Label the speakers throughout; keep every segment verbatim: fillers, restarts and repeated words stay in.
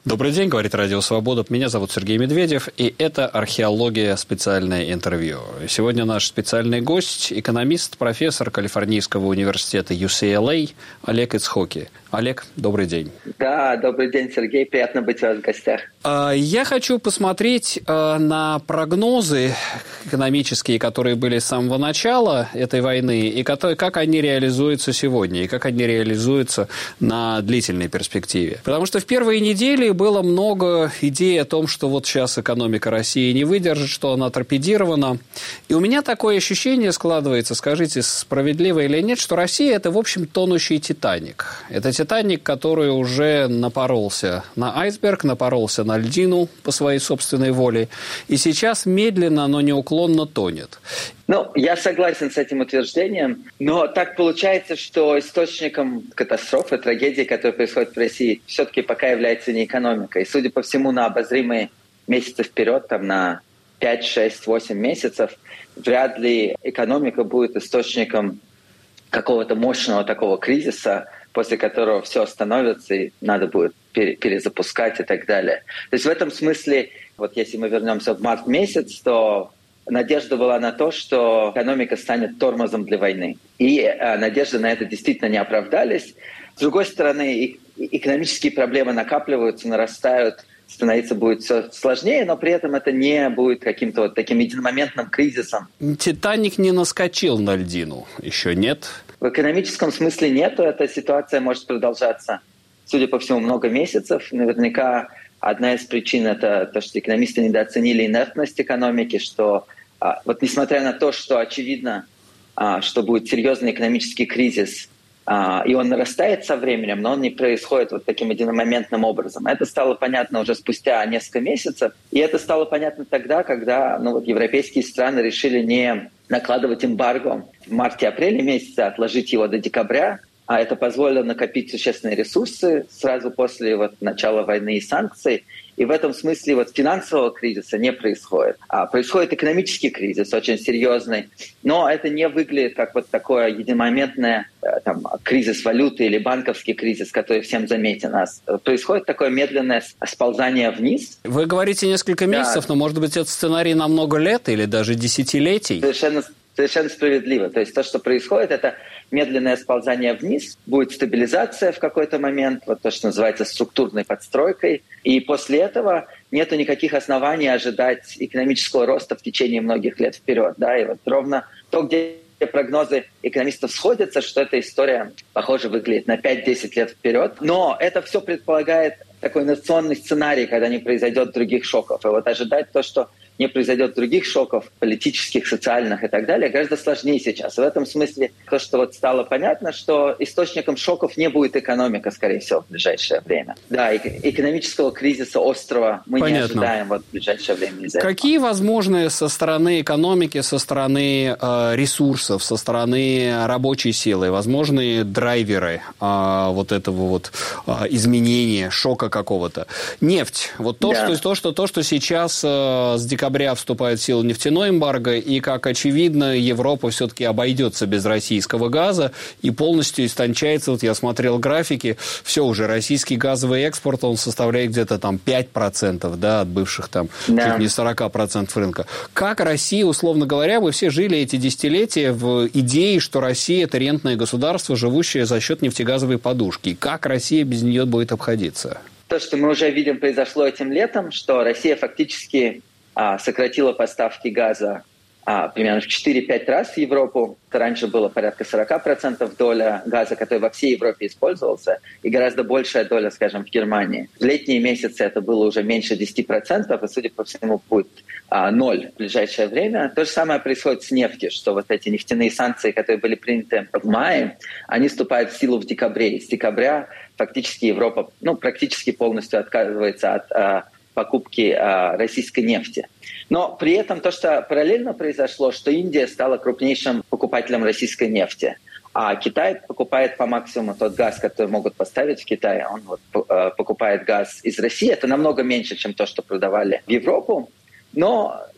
Speaker 1: Добрый день, говорит Радио Свобода. Меня зовут Сергей Медведев, и это «Археология. Специальное интервью». Сегодня наш специальный гость – экономист, профессор Калифорнийского университета ю си эл эй Олег Ицхоки. Олег, добрый день.
Speaker 2: Да, добрый день, Сергей. Приятно быть у вас в гостях.
Speaker 1: Я хочу посмотреть на прогнозы экономические, которые были с самого начала этой войны, и как они реализуются сегодня, и как они реализуются на длительной перспективе. Потому что в первые недели было много идей о том, что вот сейчас экономика России не выдержит, что она торпедирована. И у меня такое ощущение складывается, скажите, справедливо или нет, что Россия – это, в общем, тонущий «Титаник». Это «Титаник», который уже напоролся на айсберг, напоролся на льдину по своей собственной воле, и сейчас медленно, но неуклонно тонет.
Speaker 2: Ну, я согласен с этим утверждением, но так получается, что источником катастрофы, трагедии, которая происходит в России, все-таки пока является не экономика. И, судя по всему, на обозримые месяцы вперед, там на пять, шесть, восемь месяцев, вряд ли экономика будет источником какого-то мощного такого кризиса, после которого все остановится и надо будет перезапускать и так далее. То есть в этом смысле, вот если мы вернемся в март месяц, то надежда была на то, что экономика станет тормозом для войны. И э, надежды на это действительно не оправдались. С другой стороны, и, экономические проблемы накапливаются, нарастают, становиться будет все сложнее, но при этом это не будет каким-то вот таким единомоментным кризисом.
Speaker 1: «Титаник» не наскочил на льдину, еще нет?
Speaker 2: В экономическом смысле нету. Эта ситуация может продолжаться, судя по всему, много месяцев. Наверняка одна из причин – это то, что экономисты недооценили инертность экономики, что а, вот несмотря на то, что очевидно, а, что будет серьезный экономический кризис, а, и он нарастает со временем, но он не происходит вот таким единомоментным образом. Это стало понятно уже спустя несколько месяцев, и это стало понятно тогда, когда ну, вот, европейские страны решили не накладывать эмбарго в марте-апреле месяце, отложить его до декабря, а это позволило накопить существенные ресурсы сразу после вот, начала войны и санкций. И в этом смысле вот, финансового кризиса не происходит. А происходит экономический кризис, очень серьезный. Но это не выглядит как вот такое единомоментное там, кризис валюты или банковский кризис, который всем заметен. А происходит такое медленное сползание вниз.
Speaker 1: Вы говорите несколько месяцев, да. Но может быть это сценарий на много лет или даже десятилетий?
Speaker 2: Совершенно Совершенно справедливо. То есть то, что происходит, это медленное сползание вниз, будет стабилизация в какой-то момент, вот то, что называется структурной подстройкой. И после этого нету никаких оснований ожидать экономического роста в течение многих лет вперед. Да? И вот ровно то, где прогнозы экономистов сходятся, что эта история, похоже, выглядит на пять-десять лет вперед. Но это все предполагает такой инерционный сценарий, когда не произойдет других шоков. И вот ожидать то, что не произойдет других шоков, политических, социальных и так далее, гораздо сложнее сейчас. В этом смысле то, что вот стало понятно, что источником шоков не будет экономика, скорее всего, в ближайшее время. Да, экономического кризиса острова мы Понятно. не ожидаем вот в ближайшее время из-за этого.
Speaker 1: Какие возможные со стороны экономики, со стороны э, ресурсов, со стороны рабочей силы, возможные драйверы э, вот этого вот э, изменения, шока какого-то? Нефть. Вот то, да. что, то, что, то, что сейчас э, с декабря вступает в силу нефтяной эмбарго, и, как очевидно, Европа все-таки обойдется без российского газа и полностью истончается. Вот я смотрел графики, все уже, российский газовый экспорт, он составляет где-то там пять процентов, да, от бывших там да. чуть не сорок процентов рынка. Как Россия, условно говоря, мы все жили эти десятилетия в идее, что Россия – это рентное государство, живущее за счет нефтегазовой подушки. Как Россия без нее будет обходиться?
Speaker 2: То, что мы уже видим, произошло этим летом, что Россия фактически сократила поставки газа а, примерно в четыре-пять раз в Европу. Это раньше было порядка сорок процентов доля газа, который во всей Европе использовался, и гораздо большая доля, скажем, в Германии. В летние месяцы это было уже меньше десяти процентов, и, судя по всему, будет а, ноль в ближайшее время. То же самое происходит с нефтью, что вот эти нефтяные санкции, которые были приняты в мае, они вступают в силу в декабре. И с декабря фактически Европа ну, практически полностью отказывается от а, покупки а, российской нефти. Но при этом то, что параллельно произошло, что Индия стала крупнейшим покупателем российской нефти, а Китай покупает по максимуму тот газ, который могут поставить в Китае. Он вот, покупает газ из России. Это намного меньше, чем то, что продавали в Европу. Но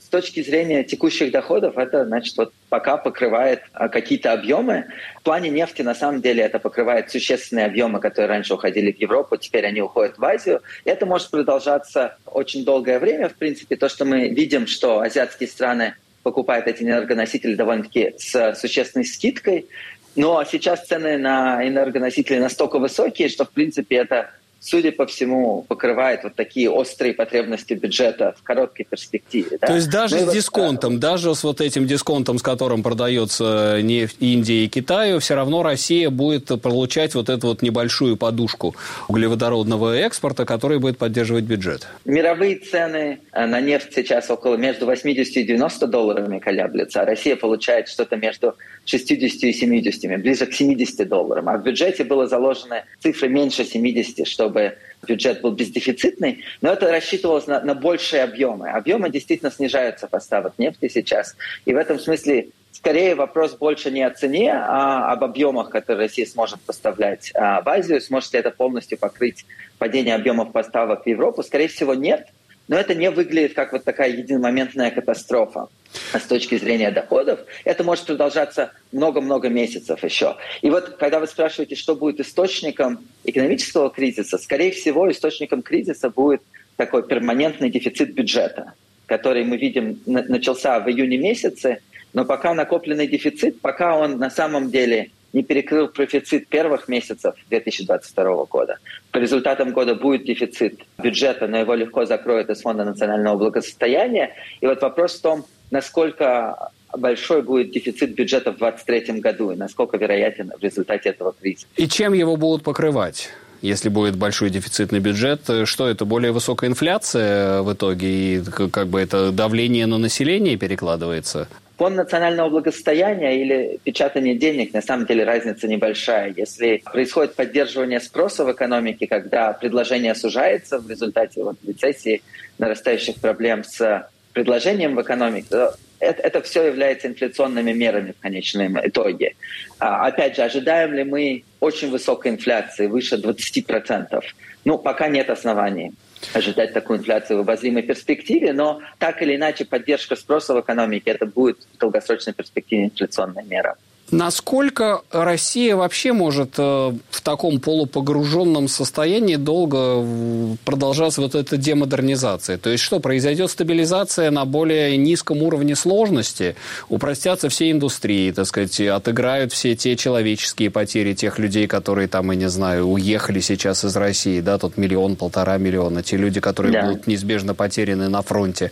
Speaker 2: с точки зрения текущих доходов, это, значит, вот пока покрывает а, какие-то объемы. В плане нефти, на самом деле, это покрывает существенные объемы, которые раньше уходили в Европу, теперь они уходят в Азию. И это может продолжаться очень долгое время. В принципе, то, что мы видим, что азиатские страны покупают эти энергоносители довольно-таки с существенной скидкой. Но сейчас цены на энергоносители настолько высокие, что, в принципе, это, судя по всему, покрывает вот такие острые потребности бюджета в короткой перспективе. Да?
Speaker 1: То есть даже
Speaker 2: ну,
Speaker 1: с дисконтом, вот, даже с вот этим дисконтом, с которым продается нефть Индии и Китаю, все равно Россия будет получать вот эту вот небольшую подушку углеводородного экспорта, который будет поддерживать бюджет.
Speaker 2: Мировые цены на нефть сейчас около между восьмидесятью и девяноста долларами колеблются, а Россия получает что-то между шестьюдесятью и семидесятью, ближе к семидесяти долларам. А в бюджете было заложено цифры меньше семидесяти, чтобы бюджет был бездефицитный, но это рассчитывалось на, на большие объемы. Объемы действительно снижаются поставок нефти сейчас. И в этом смысле скорее вопрос больше не о цене, а об объемах, которые Россия сможет поставлять а, в Азию. Сможет ли это полностью покрыть падение объемов поставок в Европу? Скорее всего, нет. Но это не выглядит как вот такая единомоментная катастрофа. А с точки зрения доходов, это может продолжаться много-много месяцев еще. И вот, когда вы спрашиваете, что будет источником экономического кризиса, скорее всего, источником кризиса будет такой перманентный дефицит бюджета, который мы видим начался в июне месяце, но пока накопленный дефицит, пока он на самом деле не перекрыл профицит первых месяцев две тысячи двадцать второго года. По результатам года будет дефицит бюджета, но его легко закроют из Фонда национального благосостояния. И вот вопрос в том, насколько большой будет дефицит бюджета в двадцать третьем году и насколько вероятен в результате этого кризиса.
Speaker 1: И чем его будут покрывать? Если будет большой дефицитный бюджет, что это, более высокая инфляция в итоге, и как бы это давление на население перекладывается?
Speaker 2: Фонд национального благосостояния или печатание денег, на самом деле разница небольшая. Если происходит поддерживание спроса в экономике, когда предложение сужается в результате вот, рецессии, нарастающих проблем с предложением в экономике, то это, это все является инфляционными мерами в конечном итоге. А, опять же, ожидаем ли мы очень высокой инфляции, выше двадцати процентов? Ну, пока нет оснований ожидать такую инфляцию в обозримой перспективе, но так или иначе поддержка спроса в экономике – это будет в долгосрочной перспективе инфляционная мера.
Speaker 1: Насколько Россия вообще может в таком полупогруженном состоянии долго продолжаться вот эта демодернизация? То есть что, произойдет стабилизация на более низком уровне сложности, упростятся все индустрии, так сказать, отыграют все те человеческие потери тех людей, которые там, я не знаю, уехали сейчас из России, да, тут миллион, полтора миллиона, те люди, которые да. будут неизбежно потеряны на фронте.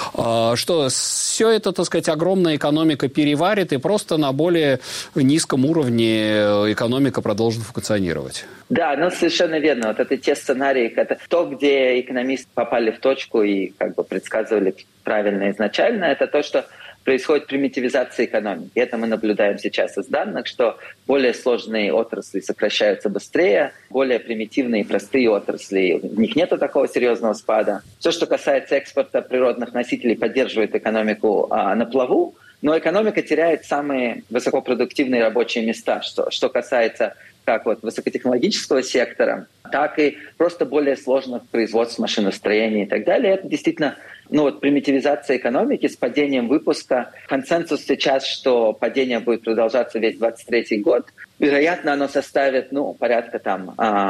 Speaker 1: А, что, все это, так сказать, огромная экономика переварит и просто на более низком уровне экономика продолжит функционировать.
Speaker 2: Да, ну совершенно верно. Вот это те сценарии, это то, где экономисты попали в точку и как бы предсказывали правильно изначально, это то, что происходит примитивизация экономики. Это мы наблюдаем сейчас из данных, что более сложные отрасли сокращаются быстрее, более примитивные и простые отрасли, в них нет такого серьезного спада. Все, что касается экспорта природных носителей, поддерживает экономику а, на плаву, но экономика теряет самые высокопродуктивные рабочие места, что, что касается как вот высокотехнологического сектора, так и просто более сложных производств, машиностроения и так далее. Это действительно ну вот, примитивизация экономики с падением выпуска. Консенсус сейчас, что падение будет продолжаться весь двадцать третий год. Вероятно, оно составит ну, порядка там,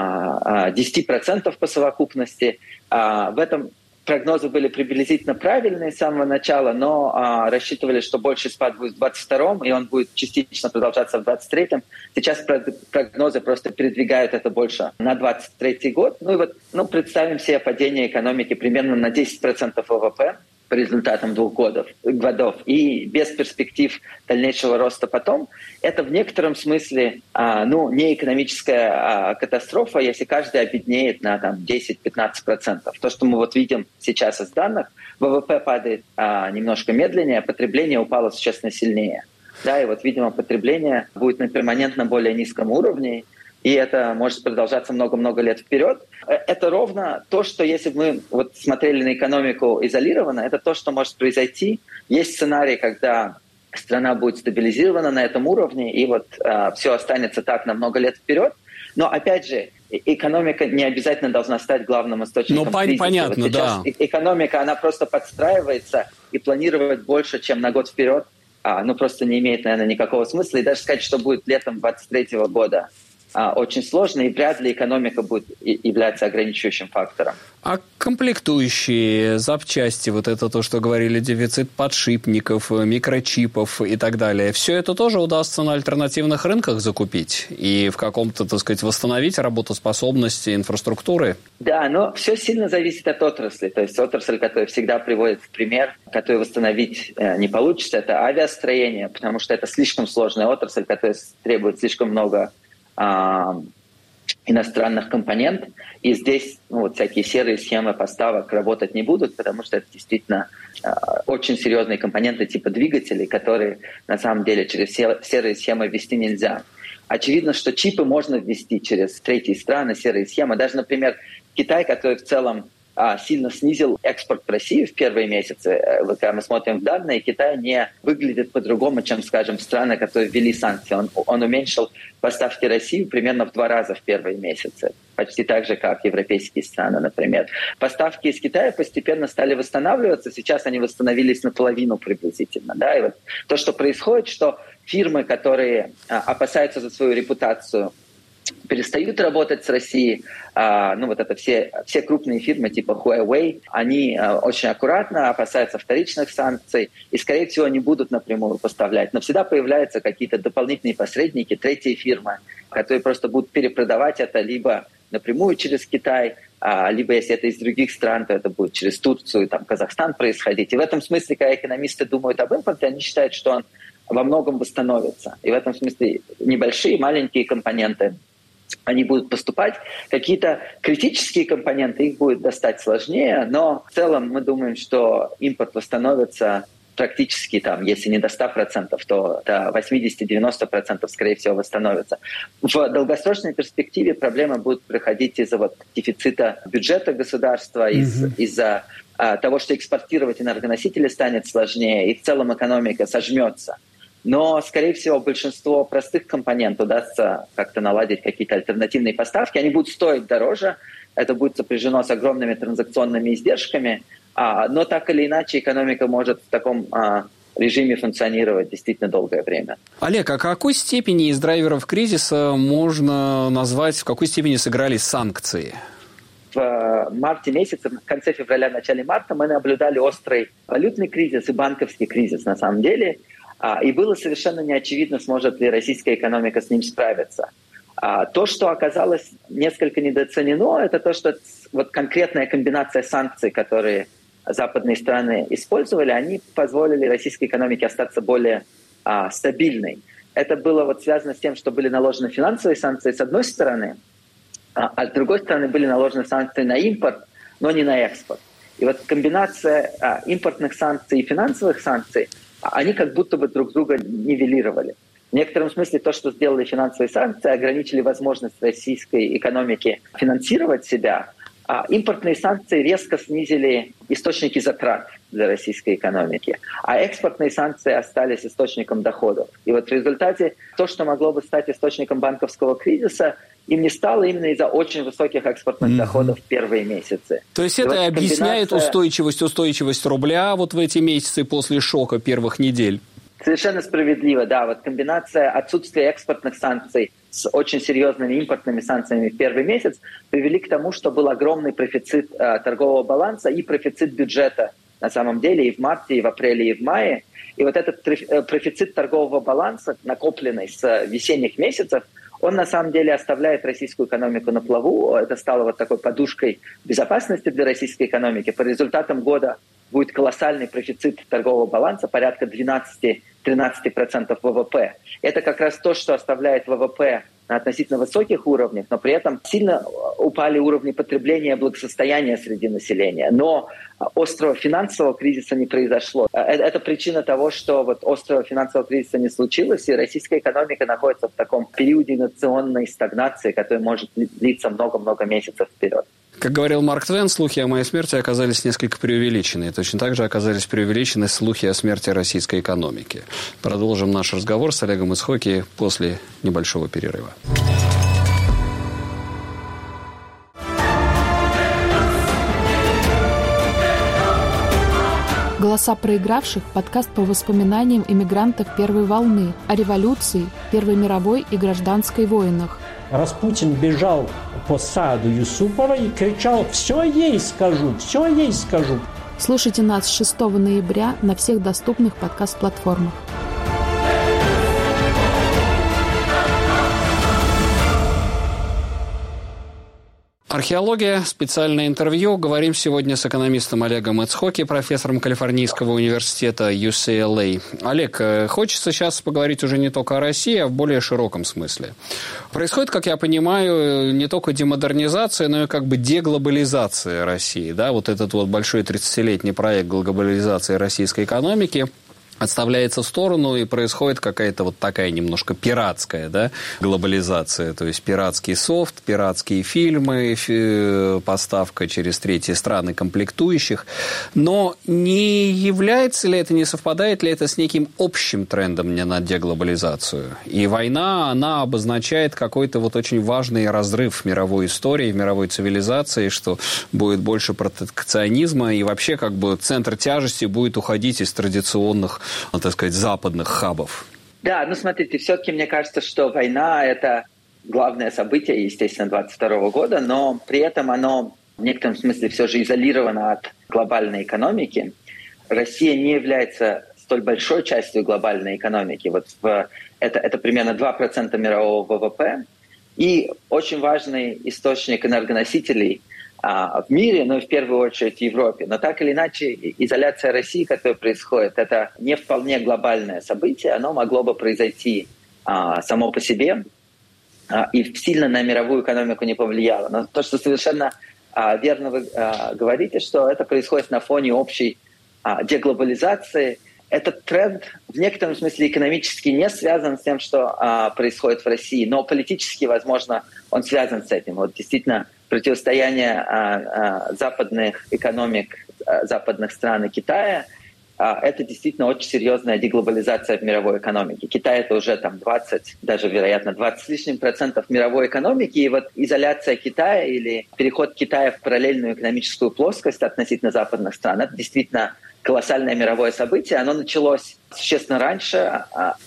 Speaker 2: десять процентов по совокупности. В этом прогнозы были приблизительно правильные с самого начала, но а, рассчитывали, что больший спад будет в двадцать втором, и он будет частично продолжаться в двадцать третьем. Сейчас прогнозы просто передвигают это больше на двадцать третий год. Ну и вот ну, представим себе падение экономики примерно на десять процентов ВВП по результатам двух годов, годов и без перспектив дальнейшего роста потом, это в некотором смысле а, ну, не экономическая а, катастрофа, если каждый обеднеет на там, десять-пятнадцать процентов. То, что мы вот видим сейчас из данных, ВВП падает а, немножко медленнее, потребление упало существенно сильнее. Да, и вот, видимо, потребление будет на перманентно более низком уровне, и это может продолжаться много-много лет вперед. Это ровно то, что если бы мы вот смотрели на экономику изолированно, это то, что может произойти. Есть сценарий, когда страна будет стабилизирована на этом уровне, и вот а, все останется так на много лет вперед. Но, опять же, экономика не обязательно должна стать главным источником
Speaker 1: ну,
Speaker 2: кризиса.
Speaker 1: Понятно,
Speaker 2: вот сейчас
Speaker 1: да.
Speaker 2: Экономика, она просто подстраивается, и планировать больше, чем на год вперед, а, ну, просто не имеет, наверное, никакого смысла. И даже сказать, что будет летом двадцать третьего года, а, очень сложно, и вряд ли экономика будет являться ограничивающим фактором.
Speaker 1: А комплектующие, запчасти, вот это то, что говорили, дефицит подшипников, микрочипов и так далее, все это тоже удастся на альтернативных рынках закупить и в каком-то, так сказать, восстановить работоспособность инфраструктуры?
Speaker 2: Да, но все сильно зависит от отрасли. То есть отрасль, которая всегда приводит в пример, которую восстановить не получится, это авиастроение, потому что это слишком сложная отрасль, которая требует слишком много а, иностранных компонентов. И здесь ну, вот всякие серые схемы поставок работать не будут, потому что это действительно э, очень серьезные компоненты типа двигателей, которые на самом деле через серые схемы ввести нельзя. Очевидно, что чипы можно ввести через третьи страны, серые схемы. Даже, например, Китай, который в целом а, сильно снизил экспорт в Россию в первые месяцы. Вот когда мы смотрим в данные, Китай не выглядит по-другому, чем, скажем, страны, которые ввели санкции. Он, он уменьшил поставки России примерно в два раза в первые месяцы. Почти так же, как европейские страны, например. Поставки из Китая постепенно стали восстанавливаться. Сейчас они восстановились наполовину приблизительно. Да? И вот то, что происходит, что фирмы, которые а, опасаются за свою репутацию, перестают работать с Россией. А, ну вот это все, все крупные фирмы типа Huawei, они а, очень аккуратно опасаются вторичных санкций и, скорее всего, не будут напрямую поставлять. Но всегда появляются какие-то дополнительные посредники, третьи фирмы, которые просто будут перепродавать это либо напрямую через Китай, а, либо если это из других стран, то это будет через Турцию, там, Казахстан происходить. И в этом смысле, когда экономисты думают об импорте, они считают, что он во многом восстановится. И в этом смысле небольшие, маленькие компоненты, они будут поступать. Какие-то критические компоненты, их будет достать сложнее, но в целом мы думаем, что импорт восстановится практически, там, если не до ста процентов, то до восемьдесят-девяносто процентов, скорее всего, восстановится. В долгосрочной перспективе проблемы будут проходить из-за вот дефицита бюджета государства, из- mm-hmm. из-за а, того, что экспортировать энергоносители станет сложнее, и в целом экономика сожмется. Но, скорее всего, большинство простых компонентов удастся как-то наладить какие-то альтернативные поставки. Они будут стоить дороже, это будет сопряжено с огромными транзакционными издержками, а, но так или иначе экономика может в таком а, режиме функционировать действительно долгое время.
Speaker 1: Олег, а какой степени из драйверов кризиса можно назвать, в какой степени сыграли санкции?
Speaker 2: В марте месяце, в конце февраля, начале марта мы наблюдали острый валютный кризис и банковский кризис на самом деле. И было совершенно неочевидно, сможет ли российская экономика с ним справиться. То, что оказалось несколько недооценено, это то, что вот конкретная комбинация санкций, которые западные страны использовали, они позволили российской экономике остаться более а, стабильной. Это было вот связано с тем, что были наложены финансовые санкции с одной стороны, а, а с другой стороны были наложены санкции на импорт, но не на экспорт. И вот комбинация а, импортных санкций и финансовых санкций, они как будто бы друг друга нивелировали. В некотором смысле то, что сделали финансовые санкции, ограничили возможность российской экономики финансировать себя, а импортные санкции резко снизили источники затрат для российской экономики, а экспортные санкции остались источником доходов. И вот в результате то, что могло бы стать источником банковского кризиса, им не стало именно из-за очень высоких экспортных mm-hmm. доходов в первые месяцы.
Speaker 1: То есть и это вот объясняет комбинация... устойчивость, устойчивость рубля вот в эти месяцы после шока первых недель?
Speaker 2: Совершенно справедливо, да. Вот комбинация отсутствия экспортных санкций с очень серьезными импортными санкциями в первый месяц привели к тому, что был огромный профицит э, торгового баланса и профицит бюджета на самом деле и в марте, и в апреле, и в мае. И вот этот профицит торгового баланса, накопленный с весенних месяцев, он на самом деле оставляет российскую экономику на плаву. Это стало вот такой подушкой безопасности для российской экономики. По результатам года будет колоссальный профицит торгового баланса, порядка двенадцать-тринадцать процентов ВВП. Это как раз то, что оставляет ВВП на относительно высоких уровнях, но при этом сильно упали уровни потребления и благосостояния среди населения. Но острого финансового кризиса не произошло. Это причина того, что вот острого финансового кризиса не случилось, и российская экономика находится в таком периоде инновационной стагнации, который может длиться много-много месяцев вперед.
Speaker 1: Как говорил Марк Твен, слухи о моей смерти оказались несколько преувеличены. Точно так же оказались преувеличены слухи о смерти российской экономики. Продолжим наш разговор с Олегом Исхоки после небольшого перерыва.
Speaker 3: «Голоса проигравших» – подкаст по воспоминаниям иммигрантов первой волны, о революции, Первой мировой и гражданской войнах.
Speaker 4: Распутин бежал по саду Юсупова и кричал: «Все ей скажу, все ей скажу».
Speaker 3: Слушайте нас шестого ноября на всех доступных подкаст-платформах.
Speaker 1: Археология, специальное интервью. Говорим сегодня с экономистом Олегом Ицхоки, профессором Калифорнийского университета ю си эл эй. Олег, хочется сейчас поговорить уже не только о России, а в более широком смысле. Происходит, как я понимаю, не только демодернизация, но и как бы деглобализация России. Да? Вот этот вот большой тридцатилетний проект глобализации российской экономики отставляется в сторону, и происходит какая-то вот такая немножко пиратская, да, глобализация. То есть пиратский софт, пиратские фильмы, фи- поставка через третьи страны комплектующих. Но не является ли это, не совпадает ли это с неким общим трендом на деглобализацию? И война, она обозначает какой-то вот очень важный разрыв в мировой истории, в мировой цивилизации, что будет больше протекционизма, и вообще как бы центр тяжести будет уходить из традиционных, ну, так сказать, западных хабов.
Speaker 2: Да, ну смотрите, все-таки мне кажется, что война – это главное событие, естественно, двадцать второго года, но при этом оно в некотором смысле все же изолировано от глобальной экономики. Россия не является столь большой частью глобальной экономики. Вот в, это, это примерно два процента мирового вэ вэ пэ. И очень важный источник энергоносителей в мире, но в первую очередь в Европе. Но так или иначе, изоляция России, которая происходит, это не вполне глобальное событие, оно могло бы произойти а, само по себе а, и сильно на мировую экономику не повлияло. Но то, что совершенно а, верно вы а, говорите, что это происходит на фоне общей а, деглобализации, этот тренд в некотором смысле экономически не связан с тем, что а, происходит в России, но политически, возможно, он связан с этим. Вот действительно, противостояние а, а, западных экономик, а, западных стран и Китая, а, это действительно очень серьезная деглобализация в мировой экономике. Китай — это уже там двадцать, даже, вероятно, двадцать с лишним процентов мировой экономики, и вот изоляция Китая или переход Китая в параллельную экономическую плоскость относительно западных стран — это действительно колоссальное мировое событие. Оно началось существенно раньше.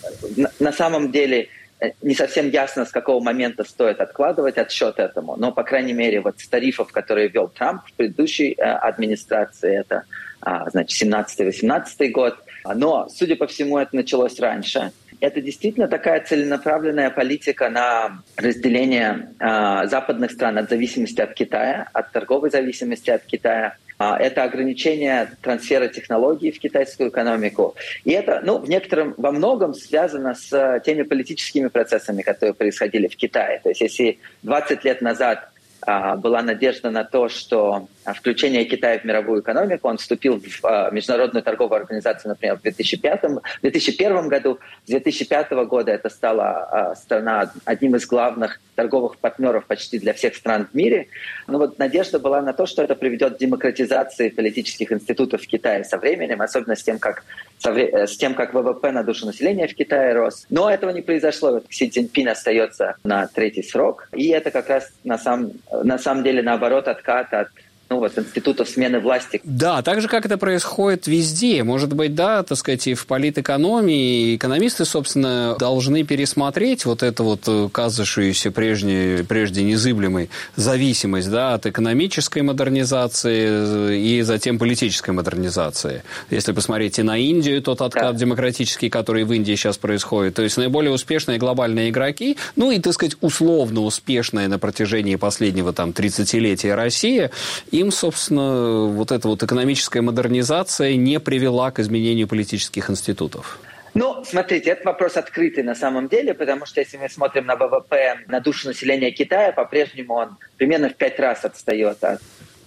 Speaker 2: На самом деле не совсем ясно, с какого момента стоит откладывать отсчет этому. Но, по крайней мере, вот с тарифов, которые ввел Трамп в предыдущей администрации, это, значит, семнадцатый-восемнадцатый год. Но, судя по всему, это началось раньше. Это действительно такая целенаправленная политика на разделение западных стран от зависимости от Китая, от торговой зависимости от Китая. Это ограничение трансфера технологий в китайскую экономику. И это, ну, в некотором, во многом связано с теми политическими процессами, которые происходили в Китае. То есть если двадцать лет назад а, была надежда на то, что включение Китая в мировую экономику, он вступил в а, Международную торговую организацию, например, в две тысячи пятом, две тысячи первом году. С две тысячи пятого года это стала а, страна одним из главных торговых партнеров почти для всех стран в мире. Но вот надежда была на то, что это приведет к демократизации политических институтов в Китае со временем, особенно с тем, как, с тем, как вэ вэ пэ на душу населения в Китае рос. Но этого не произошло. Вот Си Цзиньпин остается на третий срок. И это как раз на самом, на самом деле наоборот откат от ну, вот, институтов смены власти.
Speaker 1: Да, так же, как это происходит везде. Может быть, да, так сказать, и в политэкономии экономисты, собственно, должны пересмотреть вот эту вот казавшуюся прежде, прежде незыблемой зависимость, да, от экономической модернизации и затем политической модернизации. Если посмотреть и на Индию, тот откат да. демократический, который в Индии сейчас происходит, то есть наиболее успешные глобальные игроки, ну и, так сказать, условно успешная на протяжении последнего там тридцатилетия Россия, им, собственно, вот эта вот экономическая модернизация не привела к изменению политических институтов.
Speaker 2: Ну, смотрите, этот вопрос открытый на самом деле, потому что если мы смотрим на вэ вэ пэ, на душу населения Китая, по-прежнему он примерно в пять раз отстает от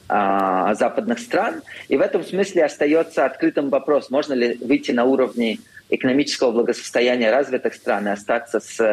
Speaker 2: а, западных стран. И в этом смысле остается открытым вопрос, можно ли выйти на уровне экономического благосостояния развитых стран и остаться с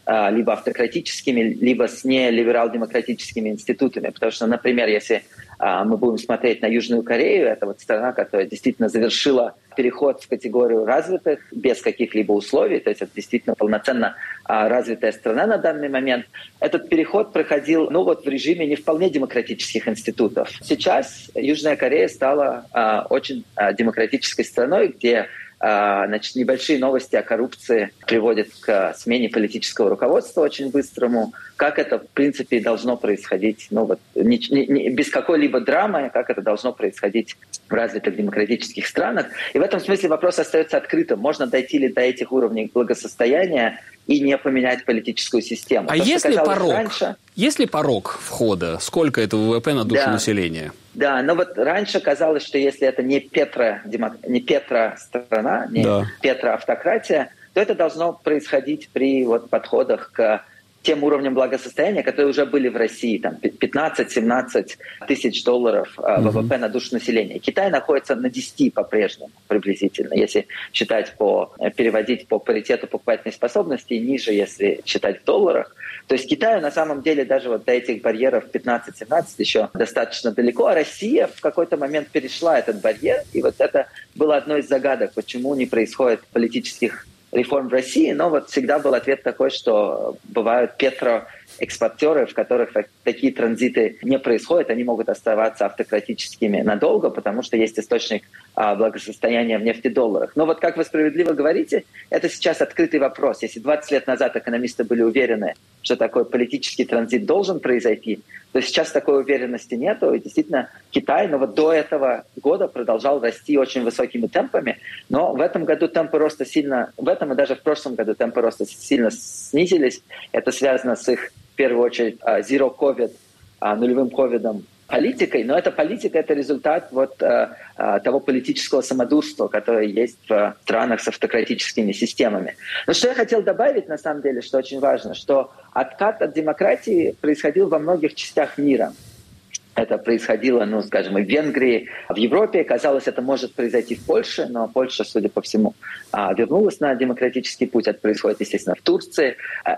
Speaker 2: либо автократическими, либо с нелиберал-демократическими институтами. Потому что, например, если мы будем смотреть на Южную Корею, это вот страна, которая действительно завершила переход в категорию развитых без каких-либо условий, то есть это действительно полноценно развитая страна на данный момент. Этот переход проходил ну, вот в режиме не вполне демократических институтов. Сейчас Южная Корея стала а, очень а, демократической страной, где а, значит, небольшие новости о коррупции приводят к смене политического руководства очень быстрому. Как это, в принципе, должно происходить, ну, вот, не, не, без какой-либо драмы, как это должно происходить в развитых демократических странах. И в этом смысле вопрос остается открытым. Можно дойти ли до этих уровней благосостояния и не поменять политическую систему.
Speaker 1: А
Speaker 2: То,
Speaker 1: есть ли порог?
Speaker 2: Раньше...
Speaker 1: Есть ли порог входа? Сколько это ВВП на душу
Speaker 2: да.
Speaker 1: населения?
Speaker 2: Да, но вот раньше казалось, что если это не Петра, не Петра страна, не да. Петра автократия, то это должно происходить при вот подходах к тем уровням благосостояния, которые уже были в России, там пятнадцать-семнадцать тысяч долларов uh, ВВП на душу населения. Китай находится на десяти по-прежнему приблизительно, если считать по, переводить по паритету покупательной способности, и ниже, если считать в долларах. То есть Китаю на самом деле даже вот до этих барьеров пятнадцать-семнадцать еще достаточно далеко, а Россия в какой-то момент перешла этот барьер, и вот это было одной из загадок, почему не происходит политических реформ в России, но вот всегда был ответ такой, что бывают петроэкспортеры, в которых такие транзиты не происходят, они могут оставаться автократическими надолго, потому что есть источник а, благосостояния в нефтедолларах. Но вот как вы справедливо говорите, это сейчас открытый вопрос. Если двадцать лет назад экономисты были уверены, что такой политический транзит должен произойти, то сейчас такой уверенности нету. И действительно, Китай, но вот до этого года продолжал расти очень высокими темпами, но в этом году темпы роста сильно, в этом и даже в прошлом году темпы роста сильно снизились. Это связано с их, в первую очередь, zero COVID, нулевым ковидом, политикой, но эта политика – это результат вот э, э, того политического самодурства, которое есть в странах с автократическими системами. Но что я хотел добавить, на самом деле, что очень важно, что откат от демократии происходил во многих частях мира. Это происходило, ну, скажем, и в Венгрии, в Европе. Казалось, это может произойти в Польше, но Польша, судя по всему, вернулась на демократический путь. Это происходит, естественно, в Турции.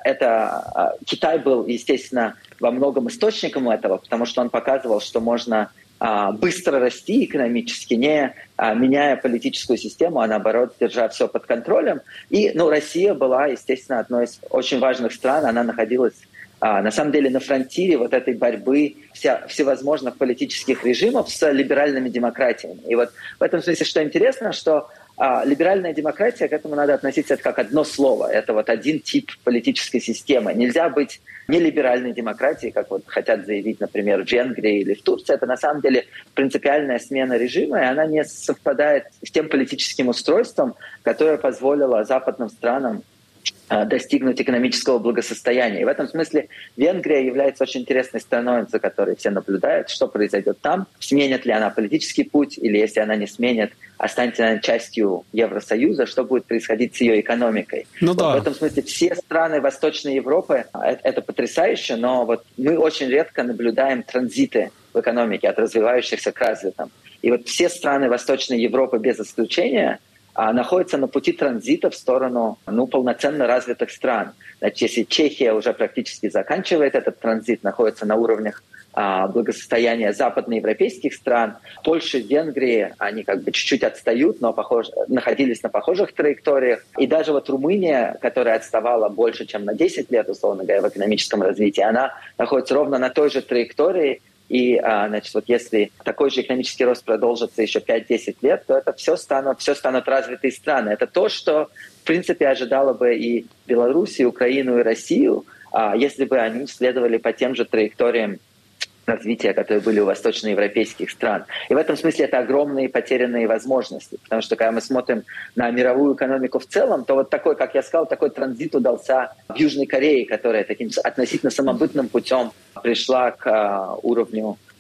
Speaker 2: Это Китай был, естественно, во многом источником этого, потому что он показывал, что можно быстро расти экономически, не меняя политическую систему, а наоборот, держа все под контролем. И, ну, Россия была, естественно, одной из очень важных стран. Она находилась А, на самом деле на фронтире вот этой борьбы вся, всевозможных политических режимов с либеральными демократиями. И вот в этом смысле, что интересно, что а, либеральная демократия, к этому надо относиться это как одно слово. Это вот один тип политической системы. Нельзя быть нелиберальной демократией, как вот хотят заявить, например, в Венгрии или в Турции. Это на самом деле принципиальная смена режима, и она не совпадает с тем политическим устройством, которое позволило западным странам достигнуть экономического благосостояния. И в этом смысле Венгрия является очень интересной страной, за которой все наблюдают, что произойдет там, сменит ли она политический путь, или если она не сменит, останется она частью Евросоюза, что будет происходить с ее экономикой. Ну, да. Вот в этом смысле все страны Восточной Европы, это, это потрясающе, но вот мы очень редко наблюдаем транзиты в экономике от развивающихся к развитым. И вот все страны Восточной Европы без исключения а находится на пути транзита в сторону ну, полноценно развитых стран. Значит, если Чехия уже практически заканчивает этот транзит, находится на уровнях а, благосостояния западноевропейских стран, Польша и Венгрия, они как бы чуть-чуть отстают, но похож, находились на похожих траекториях. И даже вот Румыния, которая отставала больше, чем на десять лет, условно говоря, в экономическом развитии, она находится ровно на той же траектории. И, значит, вот если такой же экономический рост продолжится еще пять-десять лет, то это все станут, все станут развитые страны. Это то, что, в принципе, ожидало бы и Беларусь, и Украину, и Россию, если бы они следовали по тем же траекториям развития, которые были у восточноевропейских стран. И в этом смысле это огромные потерянные возможности. Потому что когда мы смотрим на мировую экономику в целом, то вот такой, как я сказал, такой транзит удался в Южной Корее, которая таким относительно самобытным путем пришла к уровню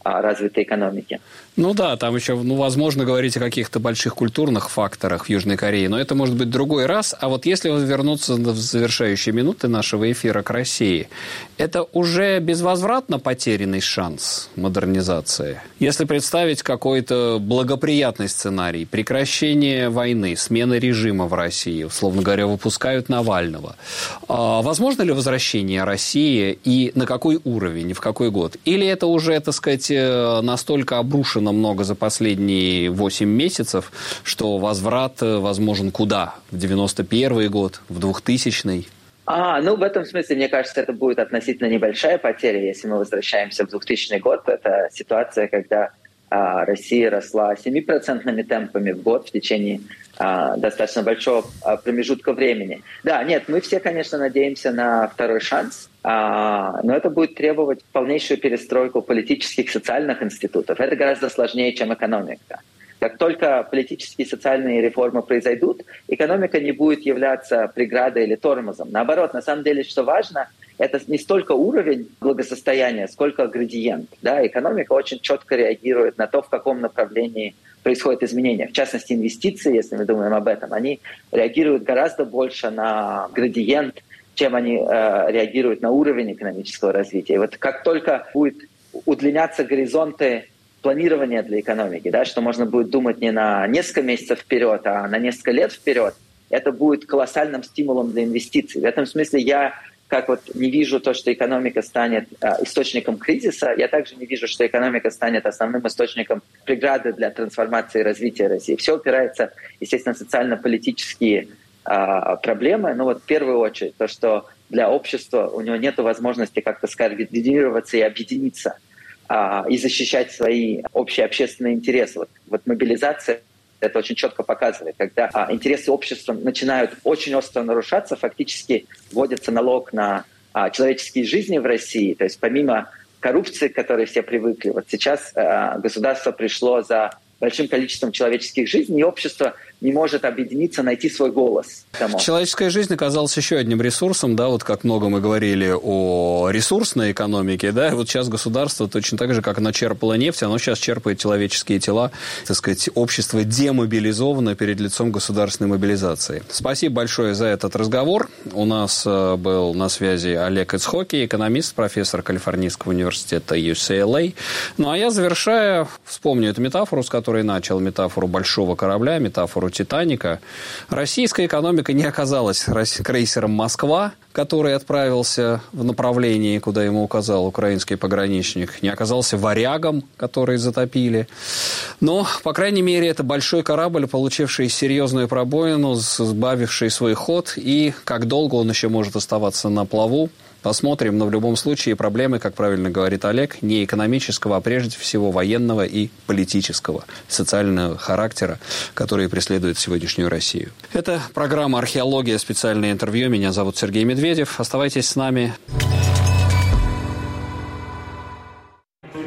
Speaker 2: развитой экономики.
Speaker 1: Ну да, там еще, ну, возможно, говорить о каких-то больших культурных факторах в Южной Корее, но это может быть другой раз. А вот если вернуться в завершающие минуты нашего эфира к России, это уже безвозвратно потерянный шанс модернизации? Если представить какой-то благоприятный сценарий, прекращение войны, смена режима в России, условно говоря, выпускают Навального, возможно ли возвращение России и на какой уровень, и в какой год? Или это уже, так сказать, настолько обрушено много за последние восемь месяцев, что возврат возможен куда? В девяносто первый год, в двухтысячный?
Speaker 2: А, ну, в этом смысле, мне кажется, это будет относительно небольшая потеря, если мы возвращаемся в двухтысячный год. Это ситуация, когда а, Россия росла семипроцентными темпами в год в течение а, достаточно большого а, промежутка времени. Да, нет, мы все, конечно, надеемся на второй шанс, а, но это будет требовать полнейшую перестройку политических и социальных институтов. Это гораздо сложнее, чем экономика. Как только политические и социальные реформы произойдут, экономика не будет являться преградой или тормозом. Наоборот, на самом деле, что важно, это не столько уровень благосостояния, сколько градиент. Да? Экономика очень четко реагирует на то, в каком направлении происходят изменения. В частности, инвестиции, если мы думаем об этом, они реагируют гораздо больше на градиент, чем они э, реагируют на уровень экономического развития. И вот как только будет удлиняться горизонты планирования для экономики, да, что можно будет думать не на несколько месяцев вперед, а на несколько лет вперед, это будет колоссальным стимулом для инвестиций. В этом смысле я как вот не вижу то, что экономика станет э, источником кризиса, я также не вижу, что экономика станет основным источником преграды для трансформации и развития России. Все упирается, естественно, в социально-политические проблемы, ну вот в первую очередь то, что для общества у него нет возможности как-то скоординироваться и объединиться а, и защищать свои общие общественные интересы. Вот, вот мобилизация это очень четко показывает, когда а, интересы общества начинают очень остро нарушаться, фактически вводится налог на а, человеческие жизни в России, то есть помимо коррупции, к которой все привыкли, вот сейчас а, государство пришло за большим количеством человеческих жизней, и общество не может объединиться, найти свой голос. Тому.
Speaker 1: Человеческая жизнь оказалась еще одним ресурсом, да, вот как много мы говорили о ресурсной экономике, да, и вот сейчас государство точно так же, как оно черпало нефть, оно сейчас черпает человеческие тела, так сказать, общество демобилизовано перед лицом государственной мобилизации. Спасибо большое за этот разговор. У нас был на связи Олег Ицхоки, экономист, профессор Калифорнийского университета ю си эл эй. Ну, а я, завершая, вспомню эту метафору, с которой начал, метафору большого корабля, метафору «Титаника». Российская экономика не оказалась крейсером «Москва», который отправился в направлении, куда ему указал украинский пограничник, не оказался «Варягом», который затопили. Но, по крайней мере, это большой корабль, получивший серьезную пробоину, сбавивший свой ход, и как долго он еще может оставаться на плаву, посмотрим, но в любом случае проблемы, как правильно говорит Олег, не экономического, а прежде всего военного и политического, социального характера, которые преследуют сегодняшнюю Россию. Это программа «Археология. Специальное интервью». Меня зовут Сергей Медведев. Оставайтесь с нами.